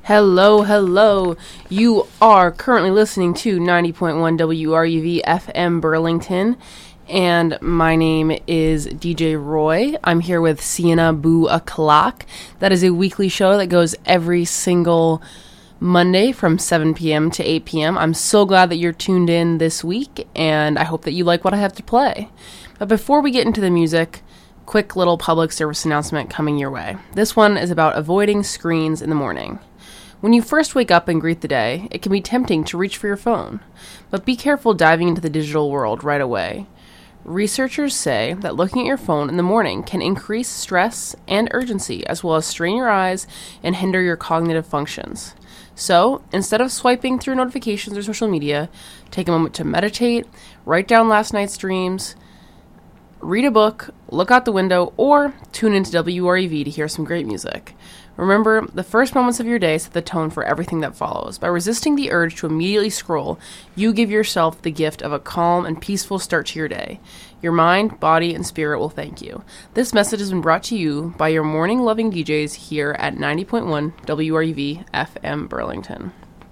Hello, hello. You are currently listening to 90.1 WRUV FM Burlington, and my name is DJ Roy. I'm here with Sienna Boo O'Clock. That is a weekly show that goes every single Monday from 7 p.m. to 8 p.m. I'm so glad that you're tuned in this week, and I hope that you like what I have to play. But before we get into the music, quick little public service announcement coming your way. This one is about avoiding screens in the morning. When you first wake up and greet the day, it can be tempting to reach for your phone, but be careful diving into the digital world right away. Researchers say that looking at your phone in the morning can increase stress and urgency, as well as strain your eyes and hinder your cognitive functions. So, instead of swiping through notifications or social media, take a moment to meditate, write down last night's dreams, read a book, look out the window, or tune into WREV to hear some great music. Remember, the first moments of your day set the tone for everything that follows. By resisting the urge to immediately scroll, you give yourself the gift of a calm and peaceful start to your day. Your mind, body, and spirit will thank you. This message has been brought to you by your morning-loving DJs here at 90.1 WRUV FM Burlington.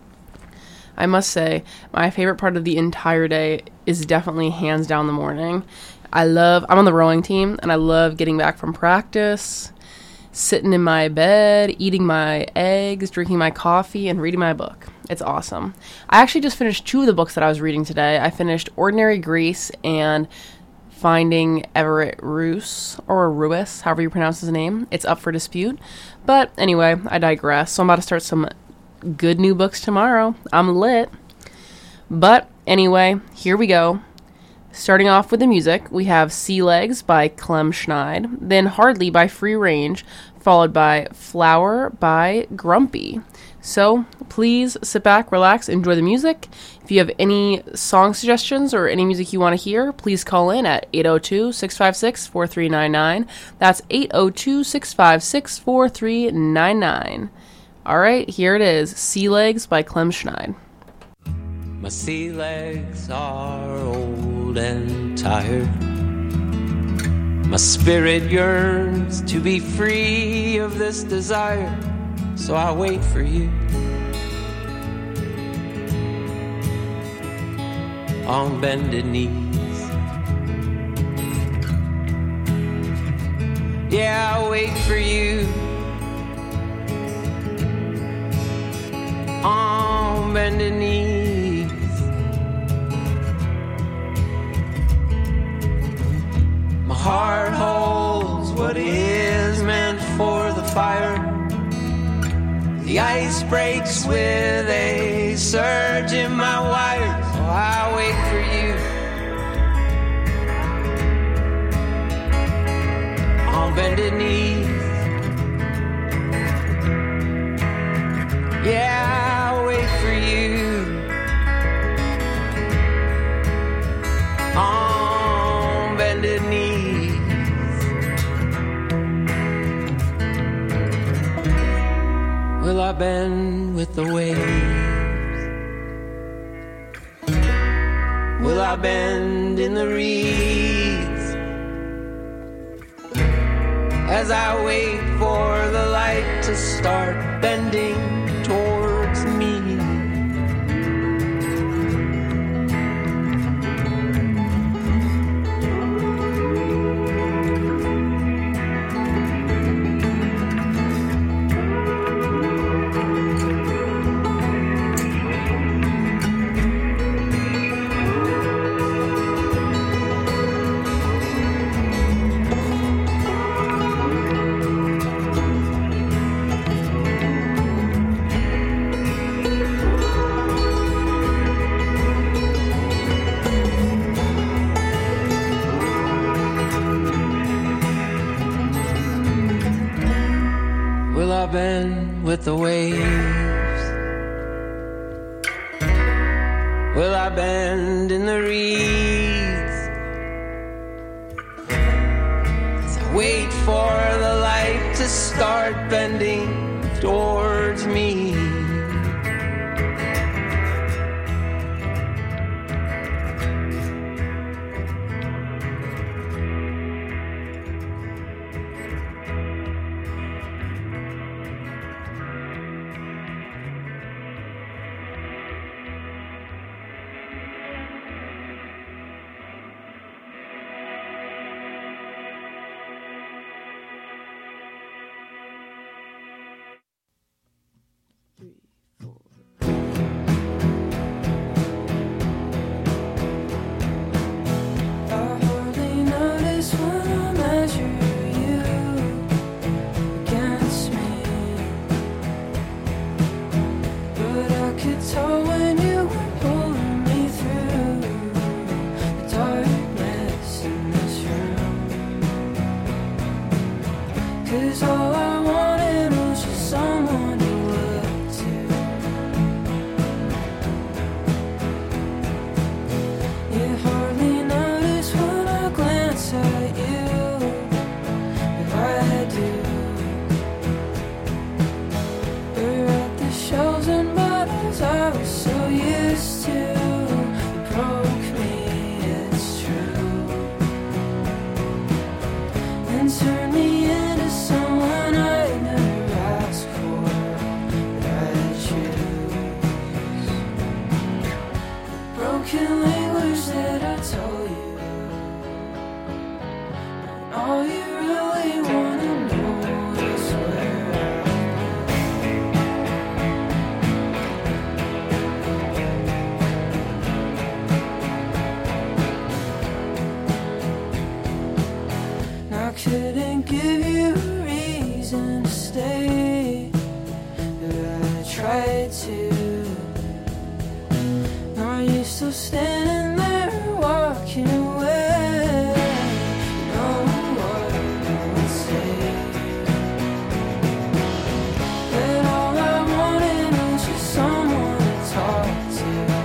I must say, my favorite part of the entire day is definitely hands down the morning. I'm on the rowing team, and I love getting back from practice, sitting in my bed, eating my eggs, drinking my coffee, and reading my book. It's awesome. I actually just finished two of the books that I was reading today. I finished Ordinary Grease and Finding Everett Roos, or Ruis, however you pronounce his name. It's up for dispute. But anyway, I digress. So I'm about to start some good new books tomorrow. I'm lit. But anyway, here we go. Starting off with the music, we have Sea Legs by Clem Schneid, then Hardly by Free Range, followed by Flower by Grumpy. So please sit back, relax, enjoy the music. If you have any song suggestions or any music you want to hear, please call in at 802-656-4399. That's 802-656-4399. All right, here it is, Sea Legs by Clem Schneid. My sea legs are old and tired. My spirit yearns to be free of this desire, so I wait for you on bended knees. Yeah, I wait for you on bended knees. My heart holds what is meant for the fire. The ice breaks with a surge in my wires. So I wait for you on bended knees. Yeah, I'll wait for you on bended knees. Will I bend with the waves? Will I bend in the reeds? As I wait for the light to start bending towards me. Bend with the waves? Will I bend in the reeds? As I wait for the light to start bending towards me. broken language that I told you. And all you really wanna know is where I couldn't give you a reason to stay, but I tried to. Are you still standing there walking away? No one would say that all I wanted was just someone to talk to.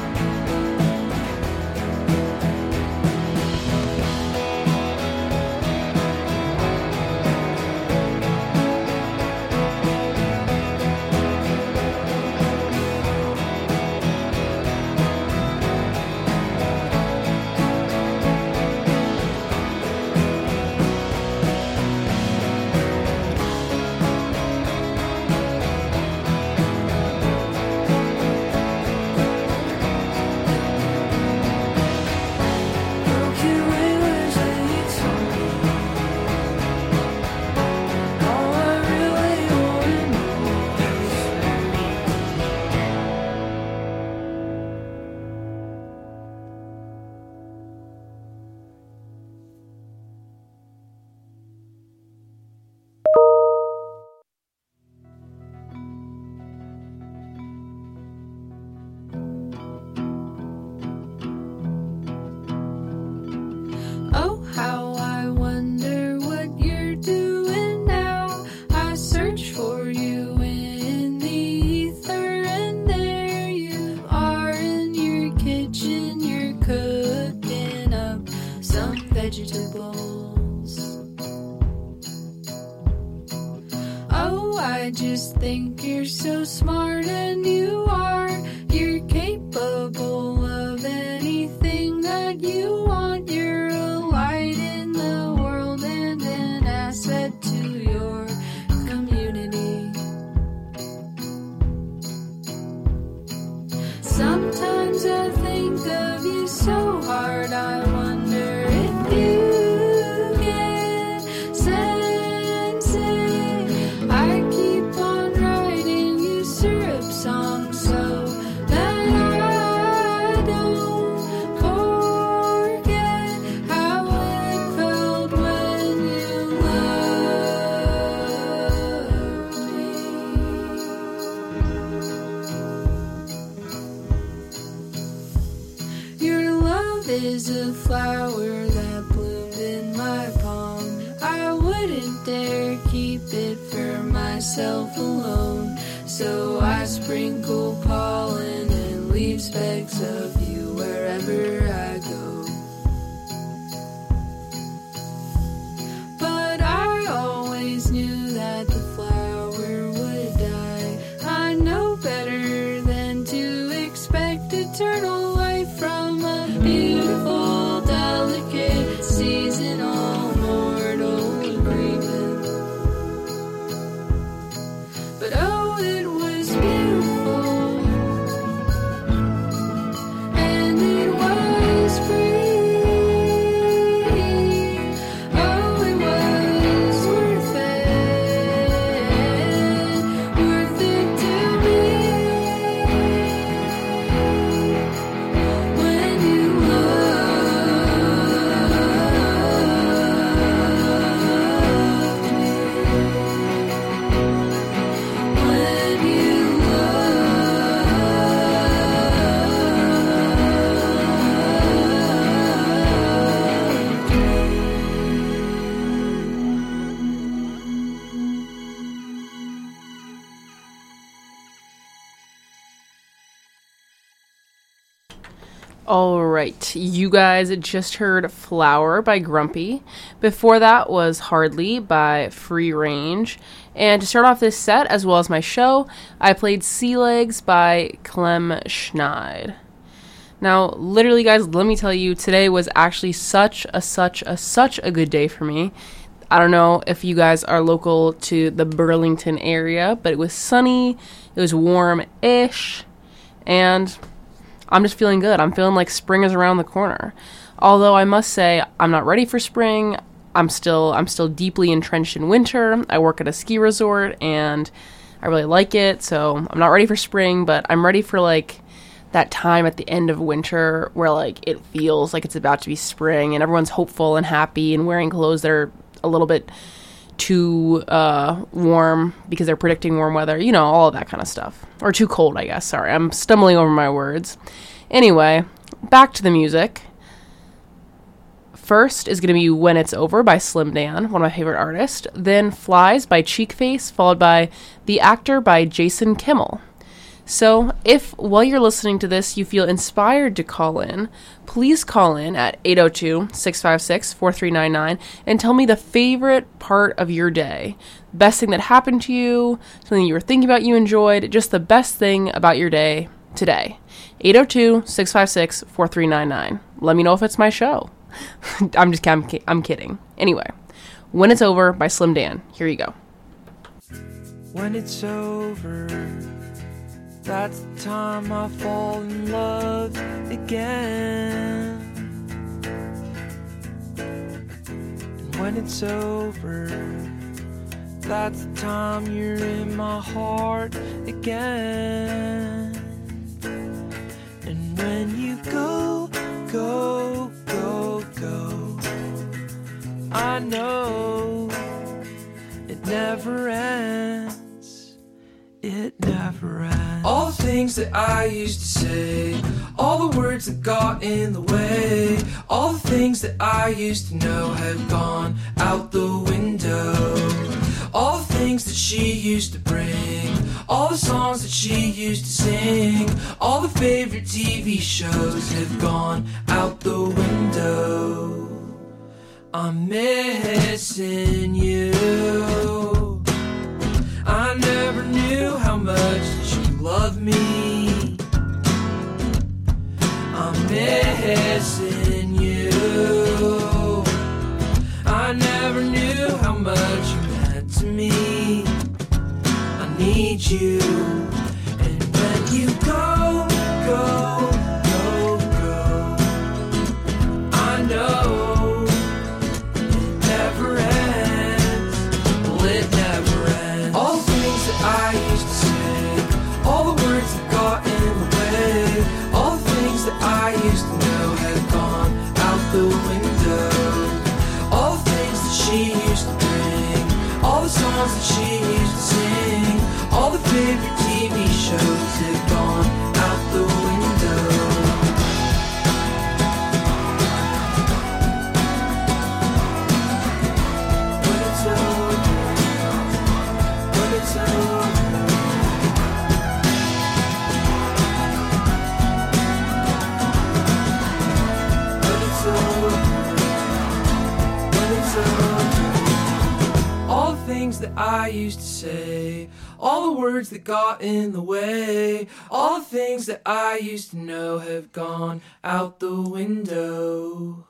Oh, how I wonder what you're doing now. I search for you in the ether, and there you are in your kitchen. You're cooking up some vegetables. Oh, I just think you're so smart, and you are. You're capable of anything that you want. You're a light in the world and an asset to your community. Sometimes I think of you so hard, I wonder if you can sense it. I keep on writing you syrup songs so that I don't forget how it felt when you loved me. Your love is a flower that bloomed in my palm. I wouldn't dare keep it for myself alone, so I sprinkle pollen and leave specks of you wherever I go. But I always knew that the flower would die. I know better than to expect eternal life from a beautiful, delicate, seasonal, mortal agreement. But oh, it was beautiful, and it was free. Oh, it was worth it to me. When you loved me, when you All right, you guys just heard Flower by Grumpy. Before that was Hardly by Free Range. And to start off this set, as well as my show, I played Sea Legs by Clem Schneid. Now, literally, guys, let me tell you, today was actually such a good day for me. I don't know if you guys are local to the Burlington area, but it was sunny, it was warm-ish, and I'm just feeling good. I'm feeling like spring is around the corner. Although I must say I'm not ready for spring. I'm still deeply entrenched in winter. I work at a ski resort and I really like it. So I'm not ready for spring, but I'm ready for like that time at the end of winter where like it feels like it's about to be spring and everyone's hopeful and happy and wearing clothes that are a little bit too warm because they're predicting warm weather, you know, all of that kind of stuff. Or too cold, I guess. Sorry, I'm stumbling over my words. Anyway, back to the music. First is going to be When It's Over by Slim Dan, one of my favorite artists. Then Flies by Cheekface, followed by The Actor by Jason Kimmel. So if, while you're listening to this, you feel inspired to call in, please call in at 802-656-4399 and tell me the favorite part of your day. Best thing that happened to you, something you were thinking about you enjoyed, just the best thing about your day today. 802-656-4399. Let me know if it's my show. I'm kidding. Anyway, When It's Over by Slim Dan. Here you go. When it's over, that's the time I fall in love again. And when it's over, that's the time you're in my heart again. And when you go, go, go, go, I know it never ends. It never ends. All the things that I used to say, all the words that got in the way, all the things that I used to know have gone out the window. All the things that she used to bring, all the songs that she used to sing, all the favorite TV shows have gone out the window. I'm missing you. I never knew how much that you loved me. I'm missing you. I never knew how much you meant to me. I need you. And when you go, go, go, go, I know it never ends. Well, it never ends. All the things that I used to say, all the words that got in the way, all the things that I used to know have gone out the window. All the things that she used to bring, all the songs that she used to sing, all the favorite TV shows have gone out the window. When it's over, when it's over, when it's over, when it's over. All the things that I used to say, all the words that got in the way, all the things that I used to know have gone out the window.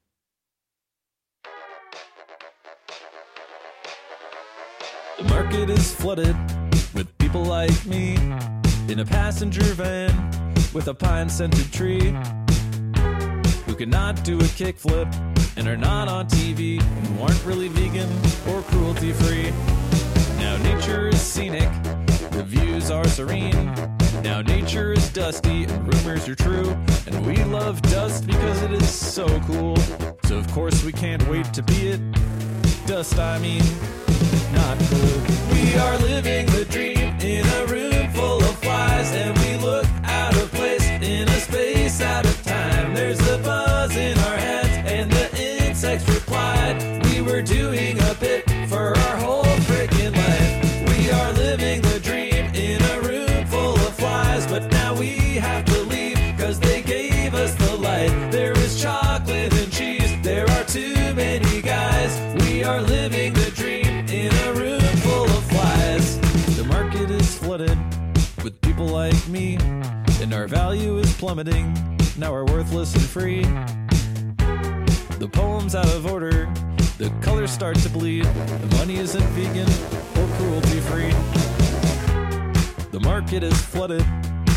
The market is flooded with people like me in a passenger van with a pine-scented tree who cannot do a kickflip and are not on TV, who aren't really vegan or cruelty-free. Now nature is scenic, the views are serene. Now nature is dusty and rumors are true, and we love dust because it is so cool. So of course we can't wait to be it. Dust, I mean, not cool. We are living the dream in a room full of flies, and we look out of place in a space out of time. There's the buzz in our heads and the insects replied. We were doing a bit for our whole freaking life. We are living the dream in a room full of flies, but now we have to leave cause they gave us the light. There is chocolate and cheese, there are too many guys. We are living the dream in a room full of flies. The market is flooded with people like me, and our value is plummeting. Now we're worthless and free. The poem's out of order, the colors start to bleed. The money isn't vegan or cruelty free. The market is flooded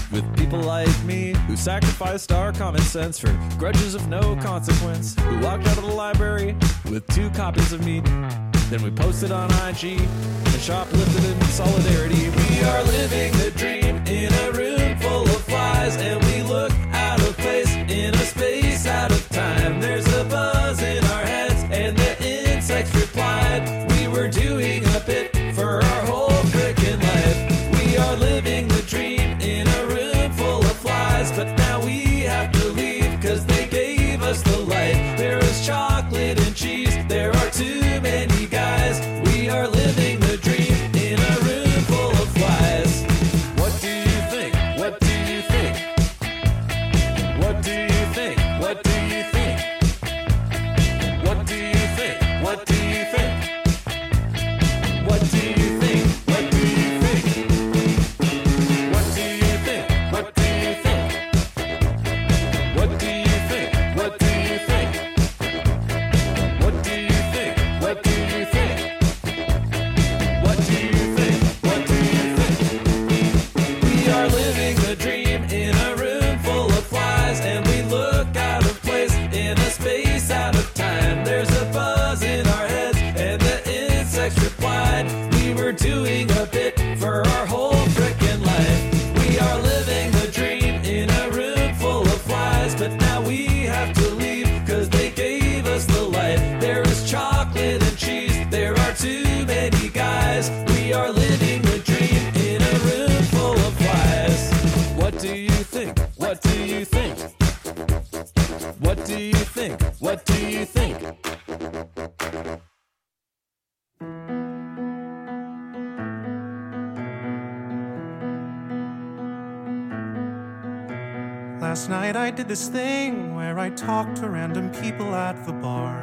with people like me who sacrificed our common sense for grudges of no consequence, who walked out of the library with 2 copies of meat. Then we posted on IG and shoplifted in solidarity. We are living the dream in a room full of flies, and we look out of place in a space out of time. There's a buzz in our heads, and the insects replied, we were doing a bit for our whole frickin' life. We are living the dream in a room full of flies, but now we have to leave, cause they gave us the light. There is chocolate and cheese, there are too many guys. We are living the dream in a room full of flies. What do you think? What do you think? What do you think? What do you think? What do you think? What do you think? What do you think? What do you think? What do you think? What do you think? What do you think? What do you think? What do you think? What do you think? What do you think? What do you think? We are living the dream in a room full of flies, and we look out of place in a space out of time. There's a buzz in our heads, and the insects replied, we were doing a bit for our whole frickin' life. We are living the dream in a room full of flies, but now we have to leave, cause they gave us the light. There is chocolate and cheese, there are too many guys. We are living the dream in a room full of flies. What do you think? What do you think? What do you think? What do you think? Last night I did this thing where I talked to random people at the bar.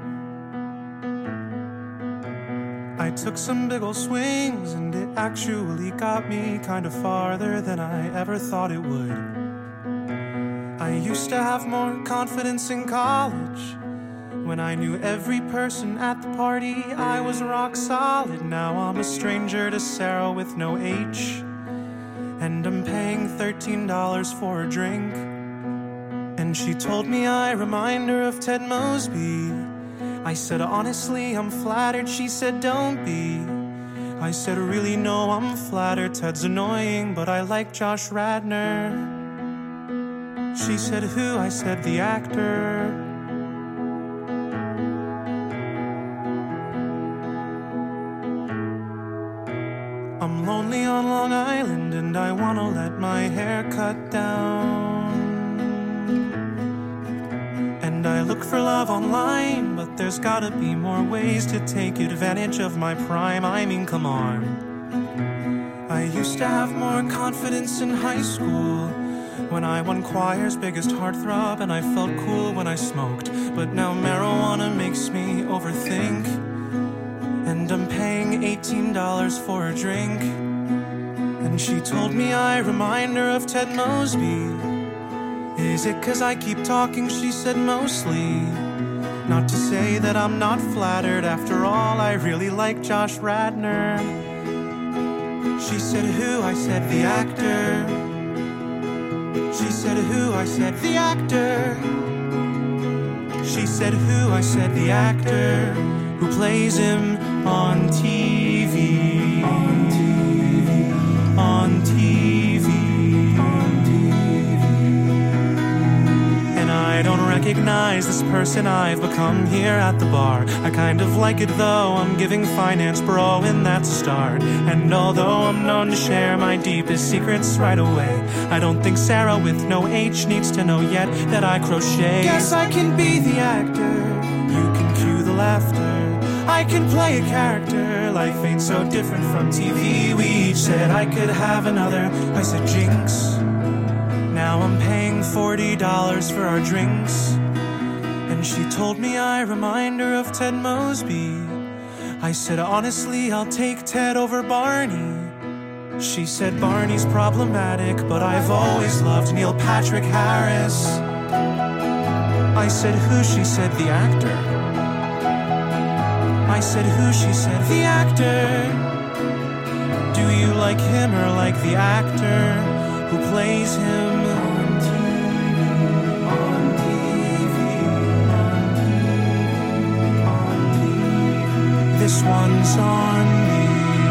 I took some big ol' swings, and it actually got me kind of farther than I ever thought it would. I used to have more confidence in college. When I knew every person at the party, I was rock solid. Now I'm a stranger to Sarah with no H, and I'm paying $13 for a drink. And she told me I remind her of Ted Mosby. I said, honestly, I'm flattered. She said, don't be. I said, really, no, I'm flattered. Ted's annoying, but I like Josh Radnor. She said, who? I said, the actor. I'm lonely on Long Island, and I wanna let my hair cut down. And I look for love online, but there's gotta be more ways to take advantage of my prime. I mean, come on. I used to have more confidence in high school, when I won choir's biggest heartthrob, and I felt cool when I smoked. But now marijuana makes me overthink, and I'm paying $18 for a drink. And she told me I remind her of Ted Mosby. Is it 'cause I keep talking? She said mostly. Not to say that I'm not flattered. After all, I really like Josh Radnor. She said who? I said the actor. She said who? I said the actor. She said who? I said the actor who plays him on TV. On TV. On TV. On TV. And I don't recognize this person I've become here at the bar. I kind of like it though, I'm giving finance bro, and that's a start. And although I'm known to share my deepest secrets right away, I don't think Sarah with no H needs to know yet that I crochet. Guess I can be the actor, you can cue the laughter. I can play a character, life ain't so different from TV. We each said I could have another, I said jinx. Now I'm paying $40 for our drinks. And she told me I remind her of Ted Mosby. I said honestly, I'll take Ted over Barney. She said Barney's problematic, but I've always loved Neil Patrick Harris. I said who? She said the actor. I said who? She said the actor. Do you like him or like the actor? who plays him on TV, on TV, on TV. This one's on me.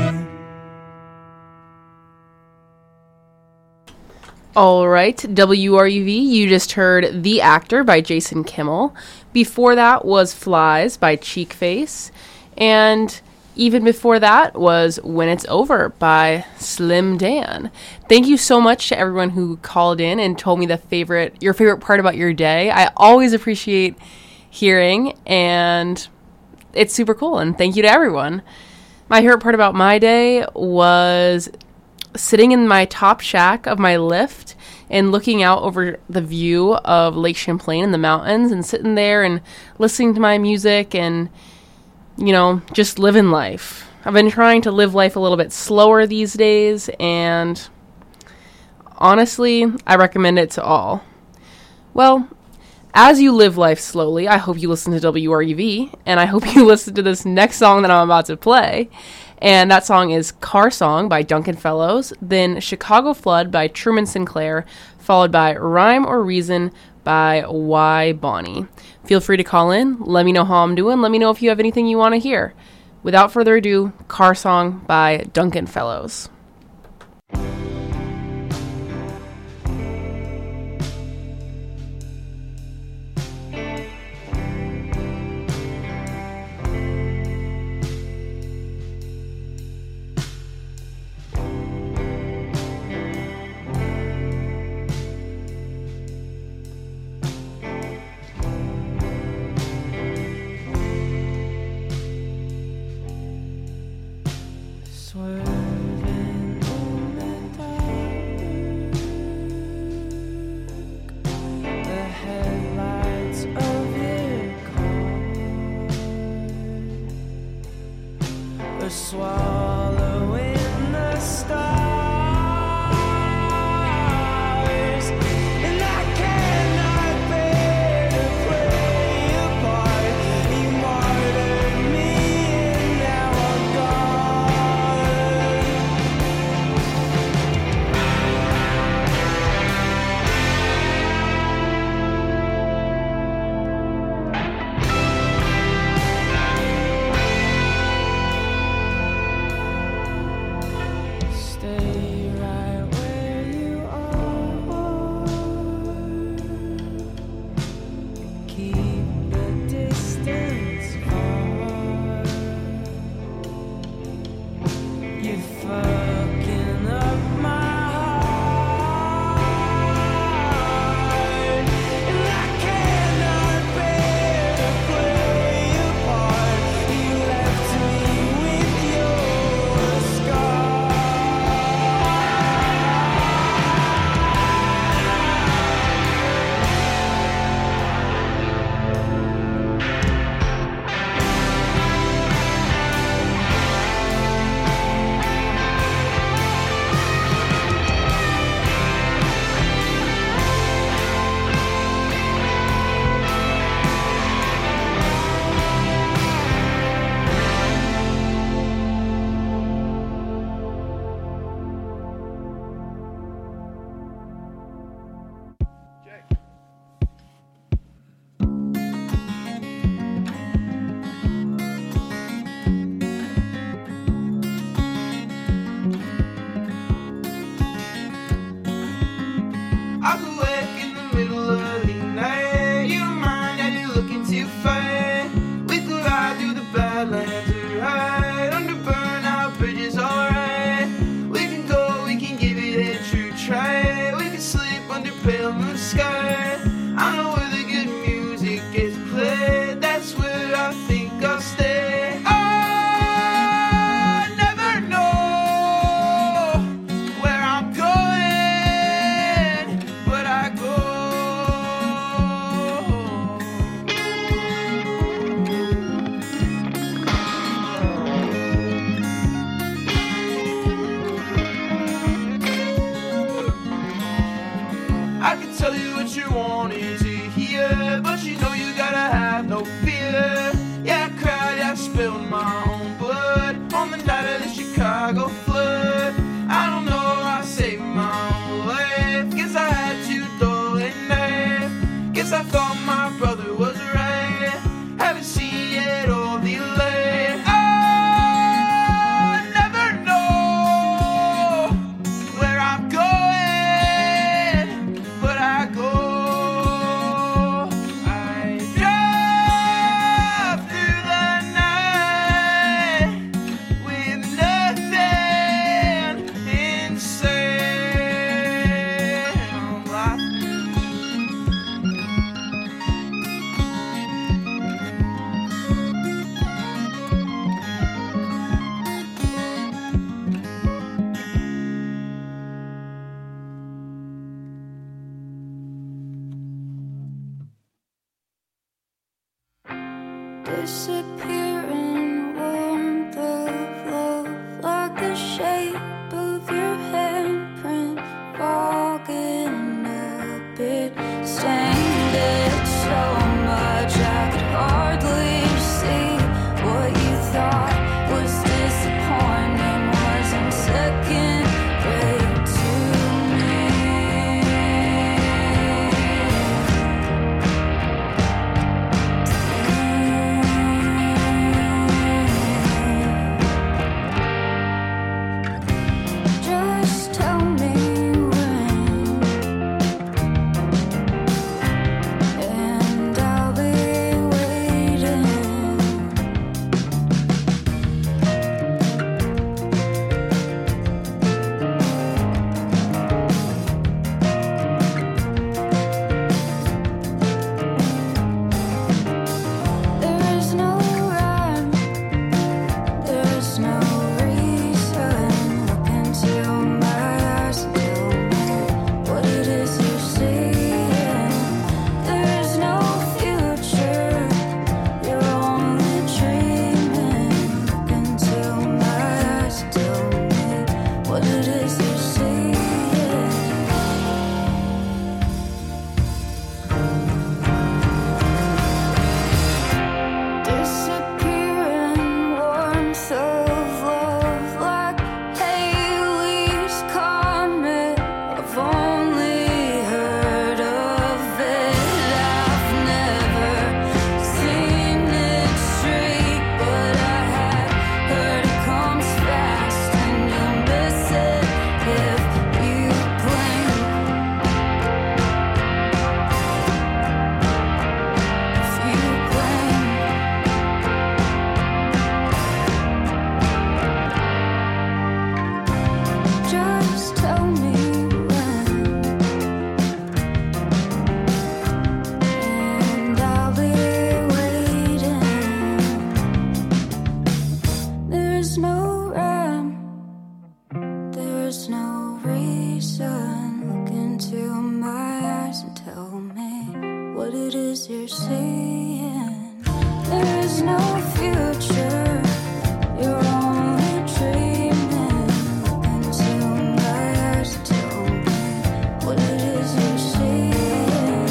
All right, WRUV, you just heard The Actor by Jason Kimmel. Before that was Flies by Cheekface. And even before that was When It's Over by Slim Dan. Thank you so much to everyone who called in and told me your favorite part about your day. I always appreciate hearing, and it's super cool. And thank you to everyone. My favorite part about my day was sitting in my top shack of my lift and looking out over the view of Lake Champlain and the mountains and sitting there and listening to my music and, just living life. I've been trying to live life a little bit slower these days, and honestly, I recommend it to all. Well, as you live life slowly, I hope you listen to WRUV, and I hope you listen to this next song that I'm about to play. And that song is Car Song by Duncan Fellows, then Chicago Flood by Truman Sinclair, followed by Rhyme or Reason by Y. Bonnie. Feel free to call in, let me know how I'm doing, let me know if you have anything you want to hear. Without further ado, Car Song by Duncan Fellows. Swallowing the stars, and I cannot bear to play a part. You martyred me, and now I'm Chicago flood. I don't know, I saved my own life. Guess I thought my brother was right. Haven't seen yet all the light. I never know where I'm going, but I go. I drive through the night with nothing in sight. I'm lost. Disappearing warmth of love, like the shape of your handprint, fogging up it, stained it so much I could hardly see what you thought was disappointing wasn't second rate to me. Just tell me when, and I'll be waiting. There's no rhyme, there's no reason. Look into my eyes and tell me what it is you're seeing. There's no future, you're only dreaming. Look into my eyes and tell me what it is you're seeing. Disappearing warmth of love, like Halley's Comet. I've only heard of it, I've never seen it straight, but I have heard it comes fast and you'll miss it if you blink. If you blink. Just tell me when, and I'll be waiting. There's no rhyme, there's no reason. Look into my eyes and tell me what it is you're seeing. There's no future, you're only dreaming. Look into my eyes and tell me what it is you're seeing.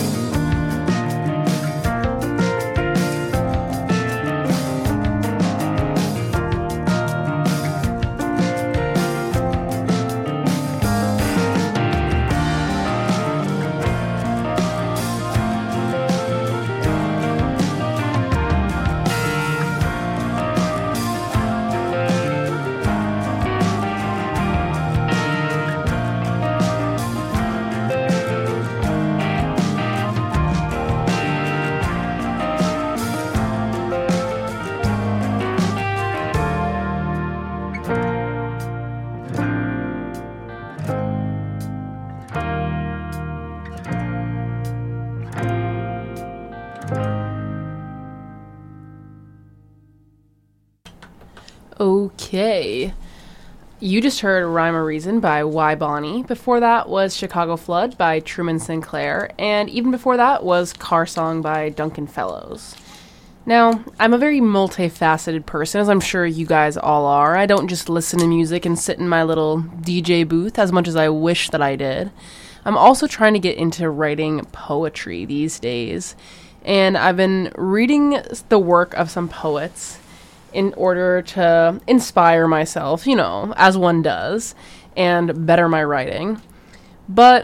Okay. You just heard Rhyme or Reason by Y Bonnie. Before that was Chicago Flood by Truman Sinclair. And even before that was Car Song by Duncan Fellows. Now, I'm a very multifaceted person, as I'm sure you guys all are. I don't just listen to music and sit in my little DJ booth as much as I wish that I did. I'm also trying to get into writing poetry these days. And I've been reading the work of some poets in order to inspire myself, you know, as one does, and better my writing. But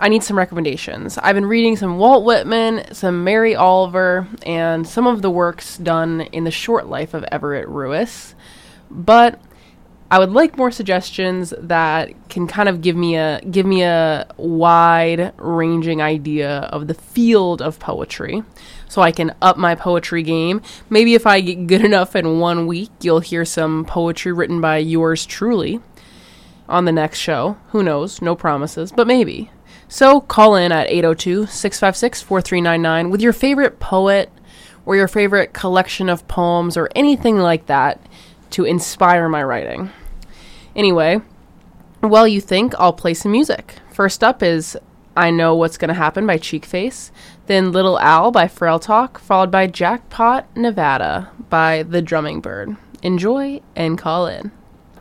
I need some recommendations. I've been reading some Walt Whitman, some Mary Oliver, and some of the works done in the short life of Everett Ruiz. But I would like more suggestions that can kind of give me a wide-ranging idea of the field of poetry, so I can up my poetry game. Maybe if I get good enough in 1 week, you'll hear some poetry written by yours truly on the next show. Who knows? No promises, but maybe. So call in at 802-656-4399 with your favorite poet or your favorite collection of poems or anything like that to inspire my writing. Anyway, while you think, I'll play some music. First up is I Know What's Gonna Happen by Cheekface, then Little Al by Frail Talk, followed by Jackpot Nevada by The Drumming Bird. Enjoy and call in.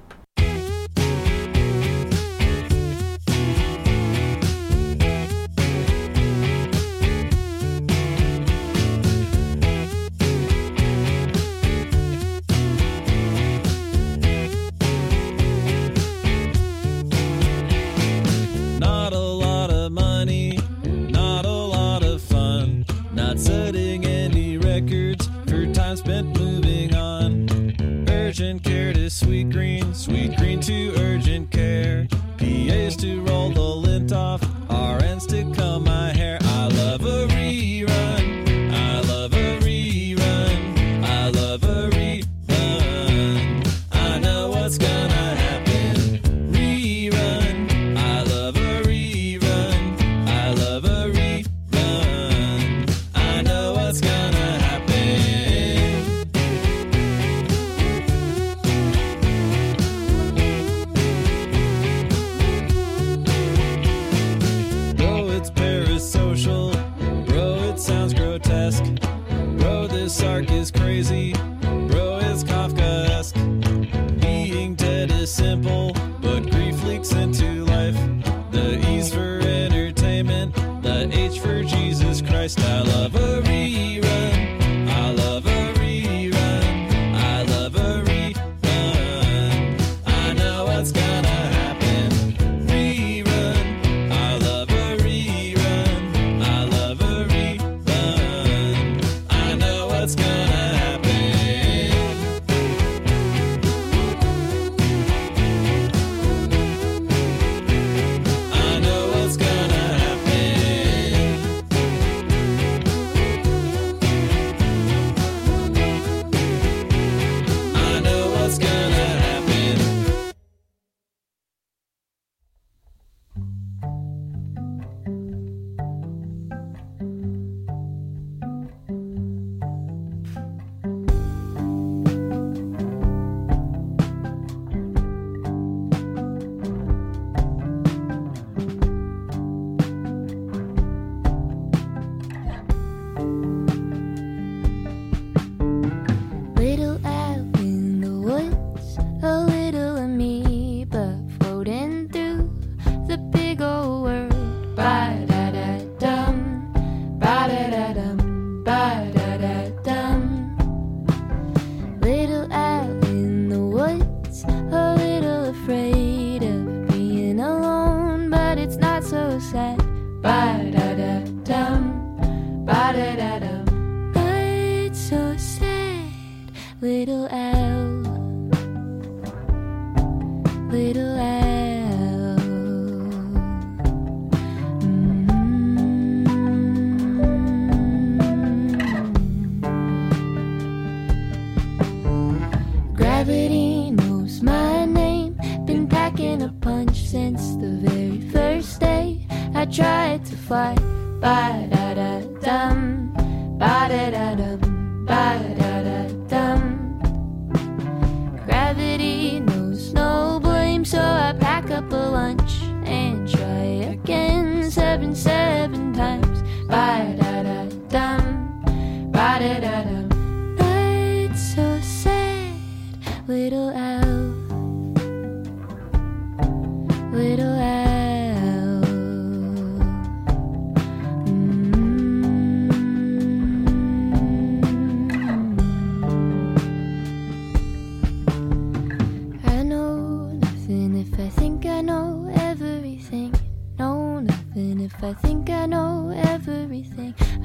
Setting any records for time spent moving on. Urgent care to sweet green to urgent care. PAs to roll the lint off, RNs to comb my hair. I love a rerun, I love a rerun, I love a rerun. I know what's gonna happen. Rerun, I love a rerun, I love a rerun. What's gonna happen? Bro, it's parasocial. Bro, it sounds grotesque. Bro, this arc is crazy. Bro, it's Kafkaesque. Being dead is simple, but grief leaks into life. The E's for entertainment, the H for Jesus Christ. I love a rerun, I love a rerun, I love a rerun. I know what's gonna happen. Rerun, I love a rerun, I love a rerun. I know what's gonna happen. I know what's gonna happen. I know what's gonna happen. Little out in the woods, a little amoeba floating through the big old world. Ba-da-da-dum, ba-da-da-dum, ba-da-da-dum. Little out in the woods, a little afraid of being alone, but it's not so sad. Ba-da-da-dum, ba-da-da-dum. Not so sad, little owl, little owl. Gravity knows my name, been packing a punch since the very first day I tried to fly. Ba-da-da-dum, ba-da-da-dum, ba-da-da-dum.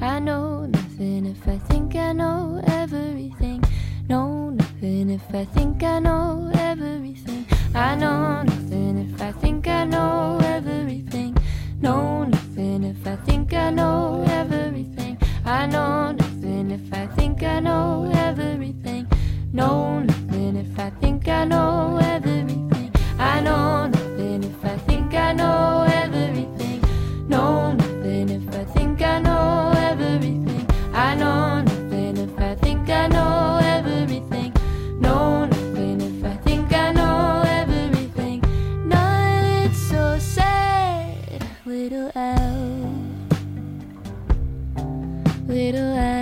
I know nothing if I think I know everything. Know nothing if I think I know everything. I know nothing if I think I know everything. Know nothing if I think I know everything. I know nothing if I think I know everything. Know nothing if I think I know everything. I know nothing if I think I know everything. Know nothing if I think I know everything. I know nothing if I think I know everything. Know nothing if I think I know everything. Not so sad, little owl, little owl.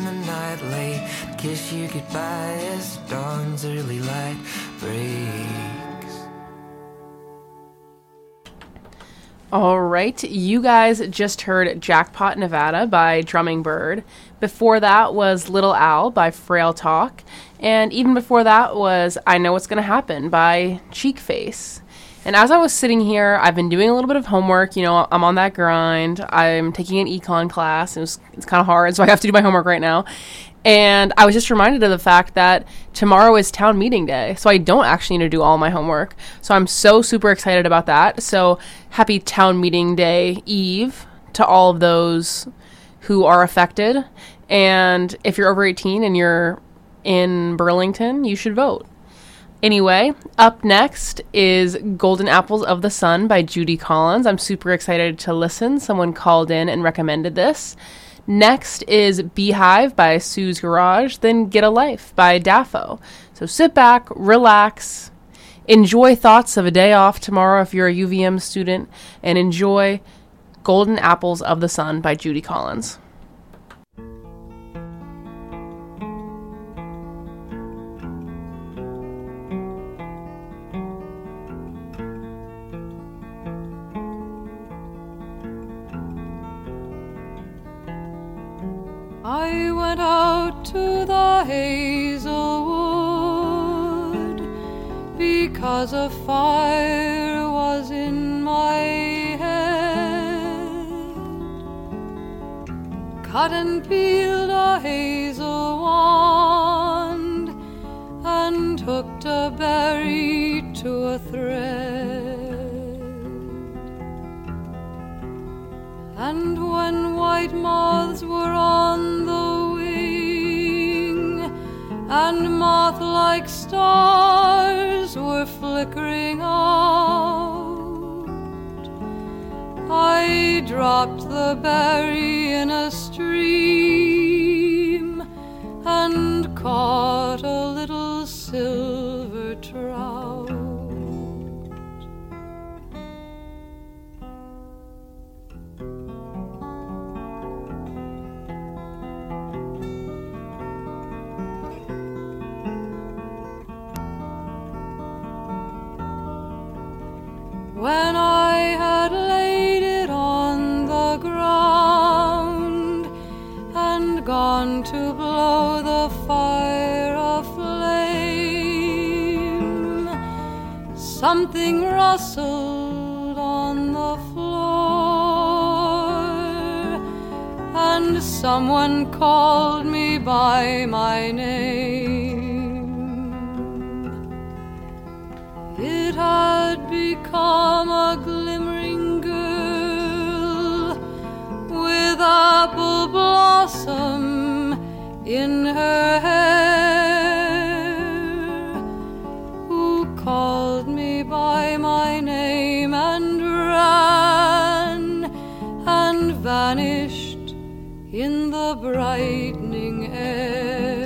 the night late, kiss you goodbye as dawn's early light breaks. All right, you guys just heard Jackpot Nevada by Drumming Bird. Before that was Little Owl by Frail Talk. And even before that was I Know What's Gonna Happen by Cheek Face. And as I was sitting here, I've been doing a little bit of homework. You know, I'm on that grind. I'm taking an econ class. It's kind of hard, so I have to do my homework right now. And I was just reminded of the fact that tomorrow is town meeting day, so I don't actually need to do all my homework. So I'm so super excited about that. So happy town meeting day eve to all of those who are affected. And if you're over 18 and you're in Burlington, you should vote. Anyway, up next is Golden Apples of the Sun by Judy Collins. I'm super excited to listen. Someone called in and recommended this. Next is Beehive by Sue's Garage, then Get a Life by Daffo. So sit back, relax, enjoy thoughts of a day off tomorrow if you're a UVM student, and enjoy Golden Apples of the Sun by Judy Collins. I went out to the Hazelwood because a fire was in my head. Cut and peeled a hazel wand and hooked a berry to a thread. And when white moths were on the wing and moth-like stars were flickering out, I dropped the berry in a stream and caught a little silver trout. When I had laid it on the ground and gone to blow the fire aflame, something rustled on the floor and someone called me by my name. It had become a glimmering girl with apple blossom in her hair, who called me by my name and ran and vanished in the brightening air.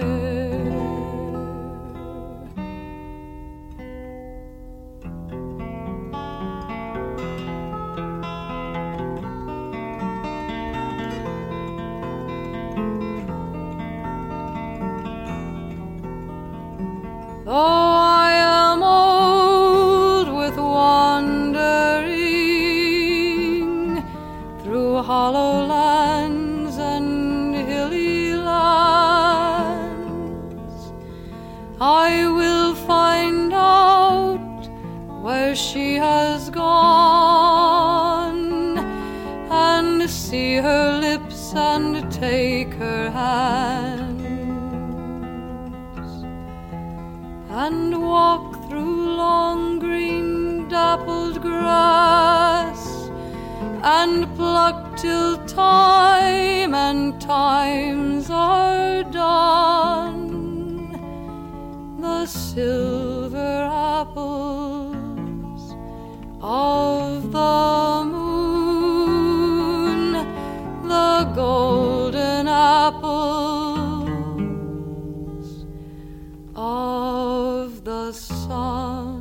Though I am old with wandering through hollow lands and hilly lands, I will find out where she has gone and see her lips and take her hand and walk through long green dappled grass and pluck till time and times are done the silver apples of the moon, the golden apples of the sun.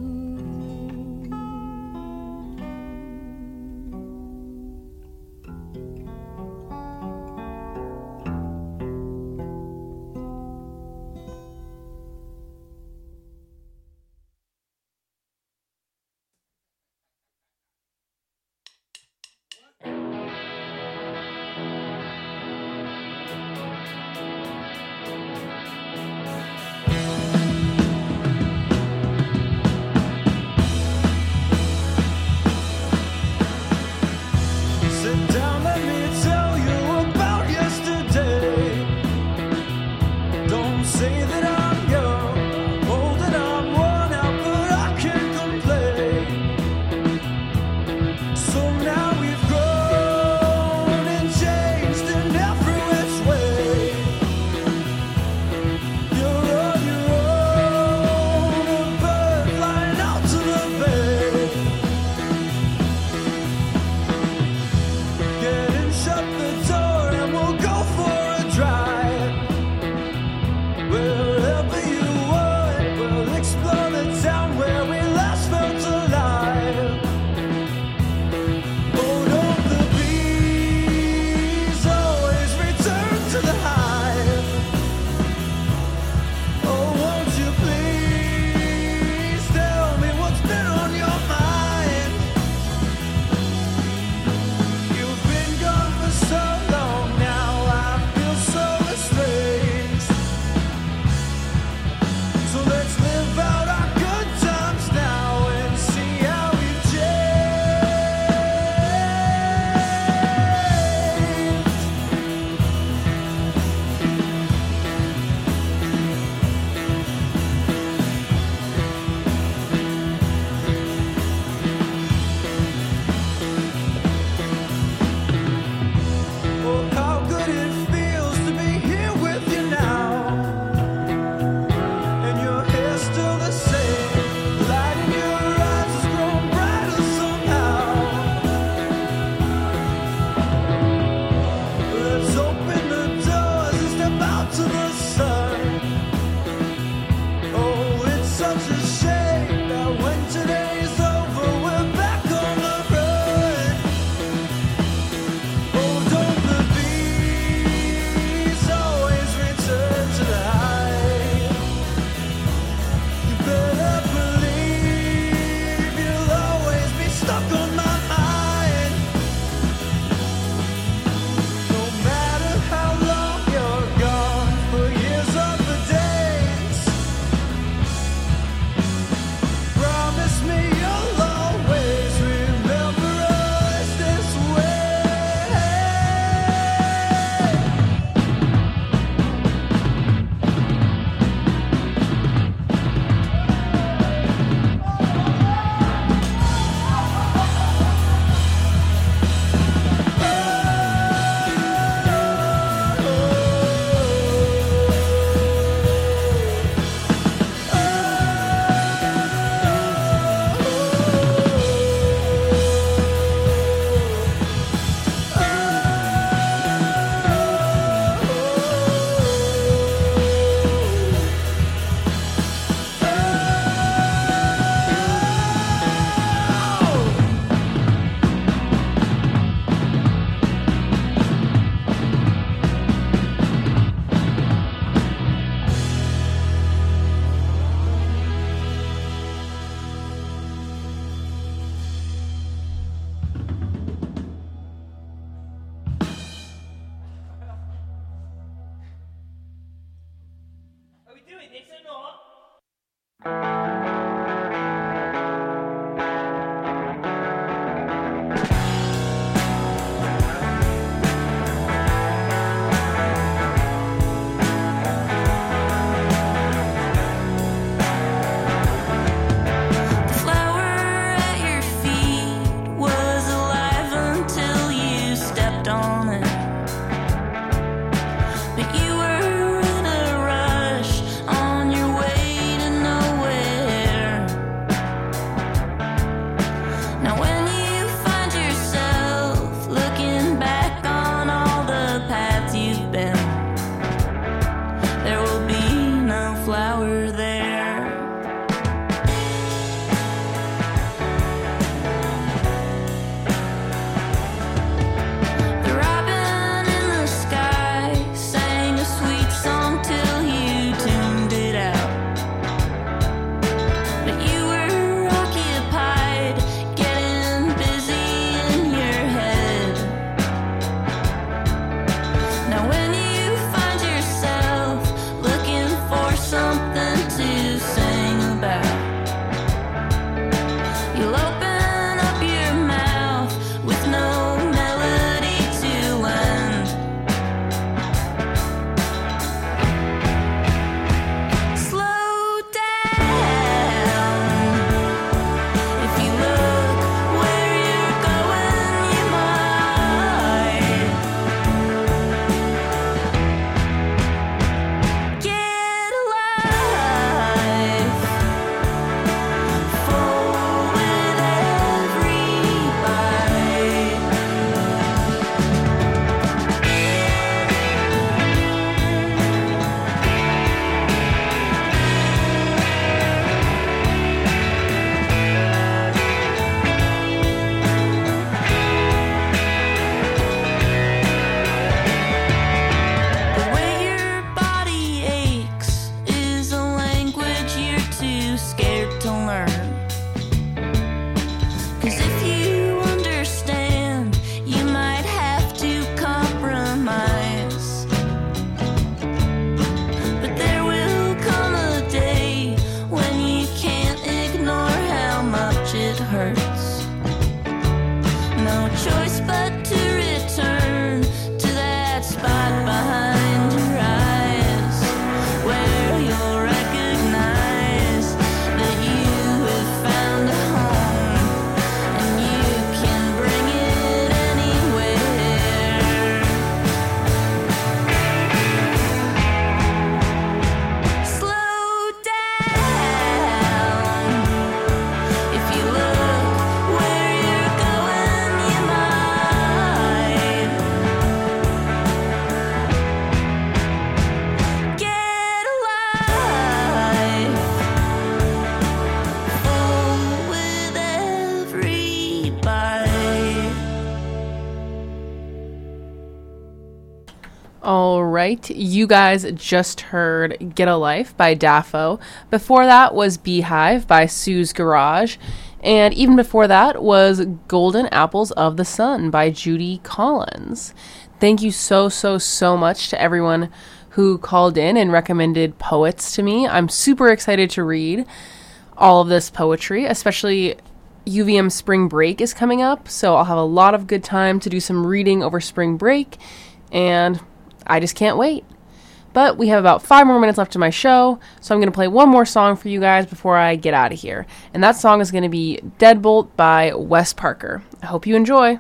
All right, you guys just heard Get a Life by Daffo. Before that was Beehive by Sue's Garage. And even before that was Golden Apples of the Sun by Judy Collins. Thank you so much to everyone who called in and recommended poets to me. I'm super excited to read all of this poetry, especially UVM spring break is coming up, so I'll have a lot of good time to do some reading over spring break, and I just can't wait. But we have about 5 more minutes left of my show, so I'm going to play one more song for you guys before I get out of here. And that song is going to be Deadbolt by Wes Parker. I hope you enjoy.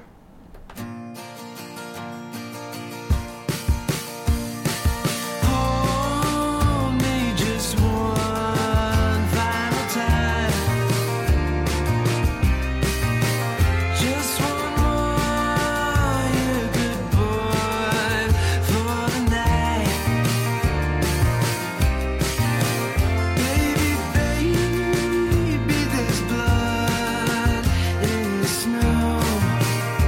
Snow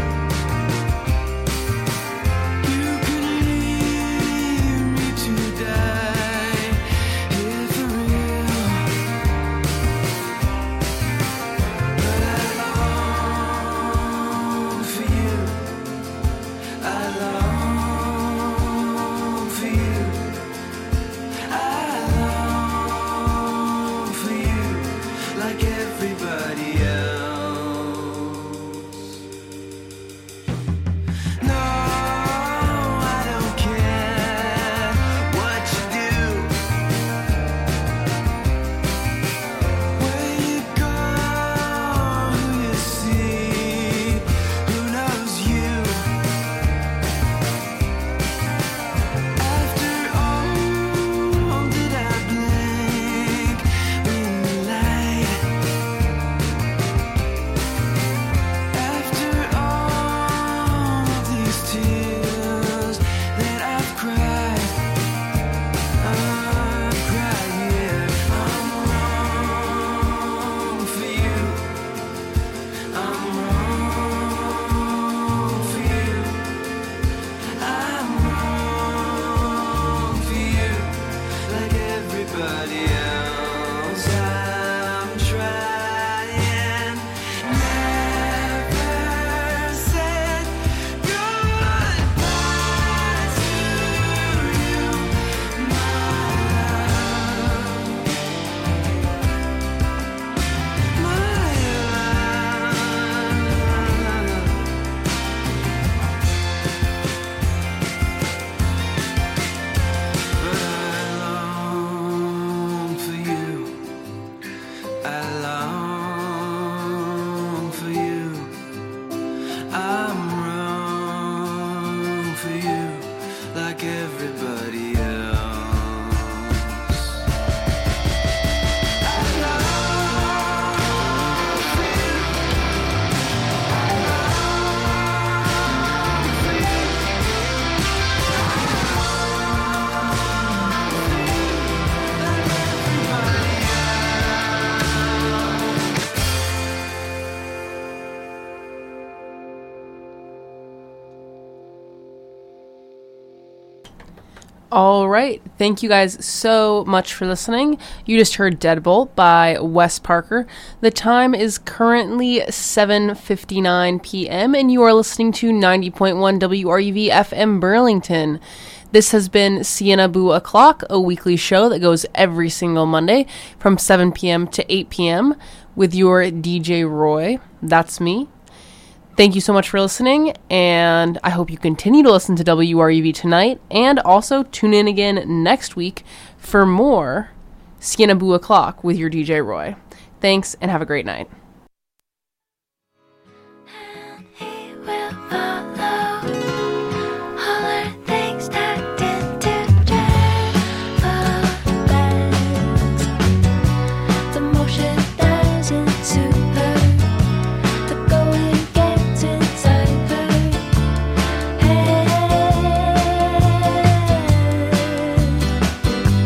All right. Thank you guys so much for listening. You just heard Deadbolt by Wes Parker. The time is currently 7:59 p.m. and you are listening to 90.1 WRUV FM Burlington. This has been Sienna Boo O'Clock, a weekly show that goes every single Monday from 7 p.m. to 8 p.m. with your DJ Roy. That's me. Thank you so much for listening, and I hope you continue to listen to WRUV tonight, and also tune in again next week for more Sienna Boo O'Clock with your DJ Roy. Thanks, and have a great night.